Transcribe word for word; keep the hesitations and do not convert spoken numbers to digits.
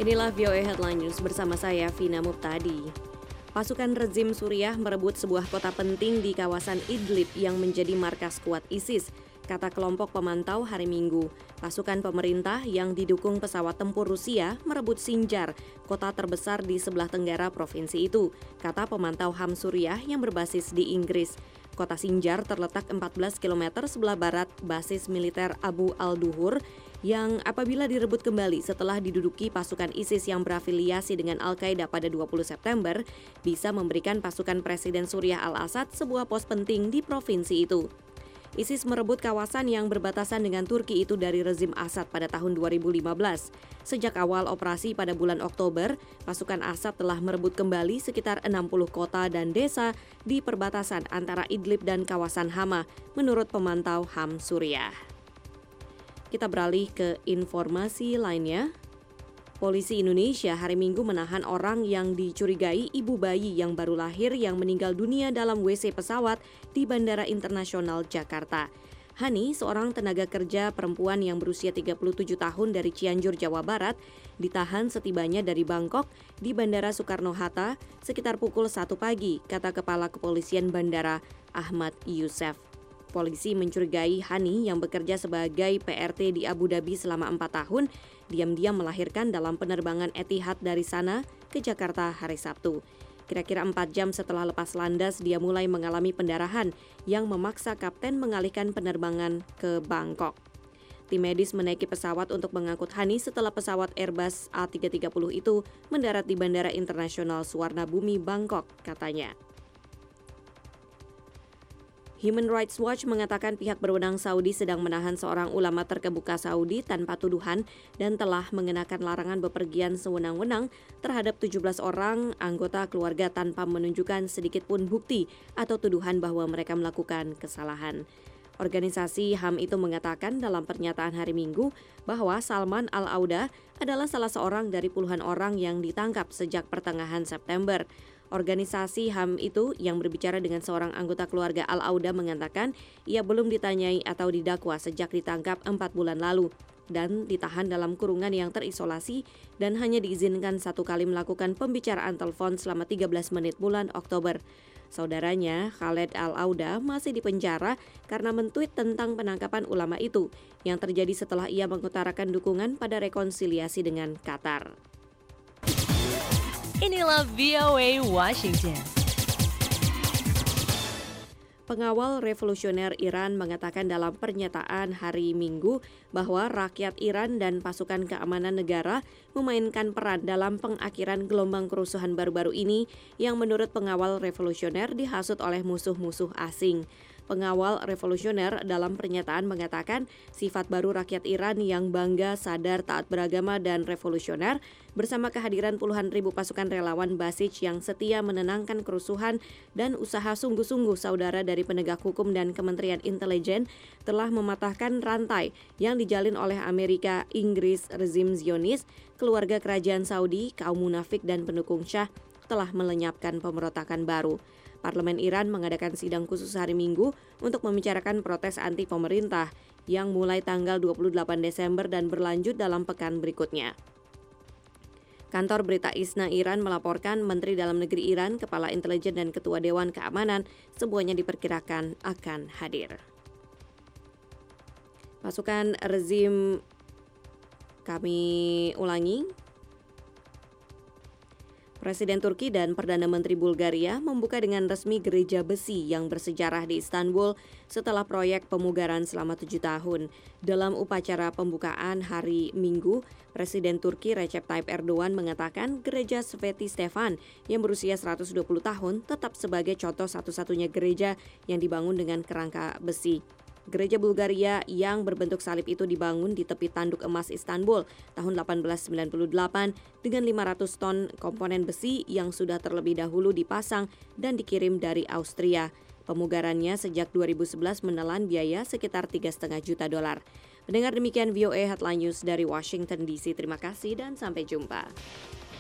Inilah V O A Headline News bersama saya, Vina Muptadi. Pasukan rezim Suriah merebut sebuah kota penting di kawasan Idlib yang menjadi markas kuat ISIS, kata kelompok pemantau hari Minggu. Pasukan pemerintah yang didukung pesawat tempur Rusia merebut Sinjar, kota terbesar di sebelah tenggara provinsi itu, kata pemantau H A M Suriah yang berbasis di Inggris. Kota Sinjar terletak empat belas kilometer sebelah barat basis militer Abu al-Duhur yang apabila direbut kembali setelah diduduki pasukan ISIS yang berafiliasi dengan Al-Qaeda pada dua puluh September, bisa memberikan pasukan Presiden Suriah Al-Assad sebuah pos penting di provinsi itu. ISIS merebut kawasan yang berbatasan dengan Turki itu dari rezim Assad pada tahun dua ribu lima belas. Sejak awal operasi pada bulan Oktober, pasukan Assad telah merebut kembali sekitar enam puluh kota dan desa di perbatasan antara Idlib dan kawasan Hama, menurut pemantau H A M Suriah. Kita beralih ke informasi lainnya. Polisi Indonesia hari Minggu menahan orang yang dicurigai ibu bayi yang baru lahir yang meninggal dunia dalam W C pesawat di Bandara Internasional Jakarta. Hani, seorang tenaga kerja perempuan yang berusia tiga puluh tujuh tahun dari Cianjur, Jawa Barat, ditahan setibanya dari Bangkok di Bandara Soekarno-Hatta sekitar pukul satu pagi, kata Kepala Kepolisian Bandara Ahmad Youssef. Polisi mencurigai Hani yang bekerja sebagai P R T di Abu Dhabi selama empat tahun, diam-diam melahirkan dalam penerbangan Etihad dari sana ke Jakarta hari Sabtu. Kira-kira empat jam setelah lepas landas, dia mulai mengalami pendarahan yang memaksa kapten mengalihkan penerbangan ke Bangkok. Tim medis menaiki pesawat untuk mengangkut Hani setelah pesawat Airbus A tiga ratus tiga puluh itu mendarat di Bandara Internasional Suwarnabhumi, Bangkok, katanya. Human Rights Watch mengatakan pihak berwenang Saudi sedang menahan seorang ulama terkemuka Saudi tanpa tuduhan dan telah mengenakan larangan bepergian sewenang-wenang terhadap tujuh belas orang anggota keluarga tanpa menunjukkan sedikit pun bukti atau tuduhan bahwa mereka melakukan kesalahan. Organisasi H A M itu mengatakan dalam pernyataan hari Minggu bahwa Salman Al-Auda adalah salah seorang dari puluhan orang yang ditangkap sejak pertengahan September. Organisasi H A M itu yang berbicara dengan seorang anggota keluarga Al-Auda mengatakan ia belum ditanyai atau didakwa sejak ditangkap empat bulan lalu dan ditahan dalam kurungan yang terisolasi dan hanya diizinkan satu kali melakukan pembicaraan telepon selama tiga belas menit bulan Oktober. Saudaranya, Khaled Al-Auda, masih dipenjara karena mentweet tentang penangkapan ulama itu yang terjadi setelah ia mengutarakan dukungan pada rekonsiliasi dengan Qatar. Inilah V O A Washington. Pengawal revolusioner Iran mengatakan dalam pernyataan hari Minggu bahwa rakyat Iran dan pasukan keamanan negara memainkan peran dalam pengakhiran gelombang kerusuhan baru-baru ini yang menurut pengawal revolusioner dihasut oleh musuh-musuh asing. Pengawal revolusioner dalam pernyataan mengatakan sifat baru rakyat Iran yang bangga, sadar, taat beragama, dan revolusioner bersama kehadiran puluhan ribu pasukan relawan Basij yang setia menenangkan kerusuhan dan usaha sungguh-sungguh saudara dari penegak hukum dan Kementerian Intelijen telah mematahkan rantai yang dijalin oleh Amerika, Inggris, rezim Zionis, keluarga kerajaan Saudi, kaum munafik, dan pendukung Syah telah melenyapkan pemberontakan baru. Parlemen Iran mengadakan sidang khusus hari Minggu untuk membicarakan protes anti pemerintah yang mulai tanggal dua puluh delapan Desember dan berlanjut dalam pekan berikutnya. Kantor berita ISNA Iran melaporkan Menteri Dalam Negeri Iran, Kepala Intelijen dan Ketua Dewan Keamanan semuanya diperkirakan akan hadir. Pasukan rezim kami ulangi. Presiden Turki dan Perdana Menteri Bulgaria membuka dengan resmi gereja besi yang bersejarah di Istanbul setelah proyek pemugaran selama tujuh tahun. Dalam upacara pembukaan hari Minggu, Presiden Turki Recep Tayyip Erdogan mengatakan gereja Sveti Stefan yang berusia seratus dua puluh tahun tetap sebagai contoh satu-satunya gereja yang dibangun dengan kerangka besi. Gereja Bulgaria yang berbentuk salib itu dibangun di tepi Tanduk Emas Istanbul tahun delapan belas sembilan puluh delapan dengan lima ratus ton komponen besi yang sudah terlebih dahulu dipasang dan dikirim dari Austria. Pemugarannya sejak dua ribu sebelas menelan biaya sekitar tiga koma lima juta dolar. Pendengar, demikian V O A Headline News dari Washington D C. Terima kasih dan sampai jumpa.